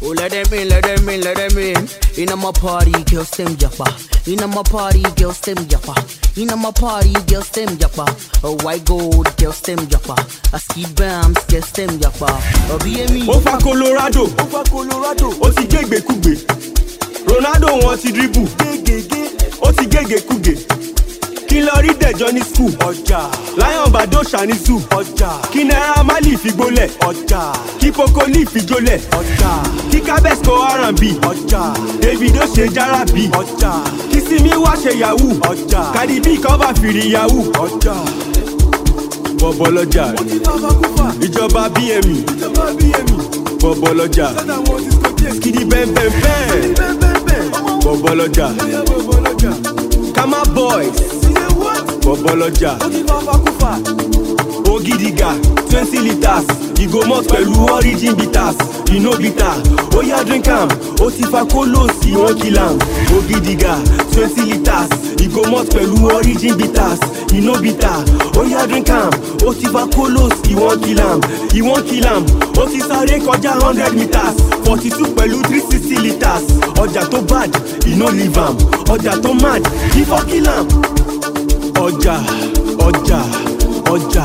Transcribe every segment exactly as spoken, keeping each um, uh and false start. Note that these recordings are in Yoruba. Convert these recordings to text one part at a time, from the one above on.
Oh, let them in, let them in, let them in. In my party, girls them japa. In my party, girls them japa. In my party, girls them japa. Oh, white gold, girls them japa. A ski bams, girls them japa. Oh, B M E. Ofa Colorado, Ofa Colorado. Oti gegbe kugbe. Ronaldo wants to dribble. Oti gege kuge. Kilori de Johnny school. Ọjà. Lion Badosha ni zoo. Ọjà. Kí Naira Marley fi gbólẹ̀. Ọjà. Kí Pokoli fi jólẹ̀. Ọjà. Kí Kabesco R and B. Ọjà. Davido ṣe Jarabi. Ọjà. Kí Simi wá ṣe Yahoo. Ọjà. Cardi B cover fìrí Yahoo. Ọjà. Bọ̀bọ̀lọ́jà. Ìjọba B M E. Ìjọba B M E. Bọ̀bọ̀lọ́jà. Skidi bẹ́ẹ̀ bẹ́ẹ̀ bẹ́ẹ̀. Bọ̀bọ̀lọ́jà. Kama boys. Bọ̀bọ̀lọ́jà. Ogidiga twenty litres. You go mouth pẹ̀lú origin bitters. You know bitter. Oya drink am. O ti fa kolos, you won't kill am. Ogidiga twenty litres. You go mouth pẹ̀lú origin bitters. You know bitter. Oya drink am. O ti fa kolos, you won't kill am. You won't kill am. O ti sáré kọjá hundred meters. forty-two pẹ̀lú three sixty litres. Ọjà tó bad, you no leave am. Ọjà tó mad, you for kill am. Ọjà, ọjà, ọjà.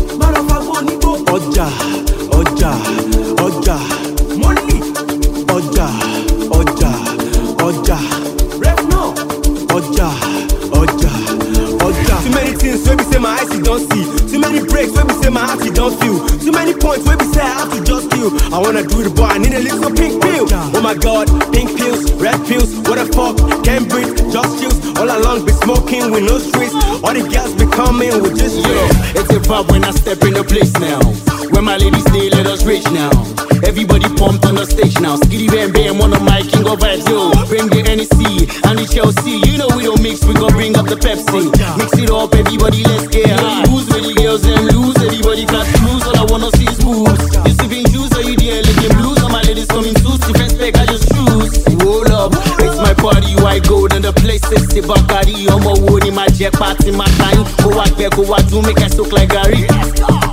Ọjà, ọjà, ọjà. Money. Ọjà, ọjà, ọjà. Revenue. Ọjà, ọjà, ọjà. Too many things wey be say my eyes you don't see. Too many breaks wey be say my heart you don't feel. Too many points wey be say I have to just kill. I wanna do it, boy, I need a little pink pill. Oh my God, pink pills, red pills. What the fuck? Can't breathe, just chills. All along be smoking with no streets. All the girls be coming with just yo. It's a vibe when I step in the place now. When my ladies stay, let us reach now. Everybody pumped on the stage now. Skitty Bam Bam, one of my king of vibes, yo. Bring the N E C and the Chelsea. You know we don't mix, we gon' bring up the Pepsi. Mix it up, everybody, let's get high. Who's with the girls and lose? Everybody got blues, all I wanna see is moves. You sipping juice, or you there licking blues? All my ladies coming suits, different spec, I just choose. Roll up, it's my party, white gold, and the place is the Bakari. I'm a wood in my jet party, my time. Go out there, go out to make us look like Gary. Let's go.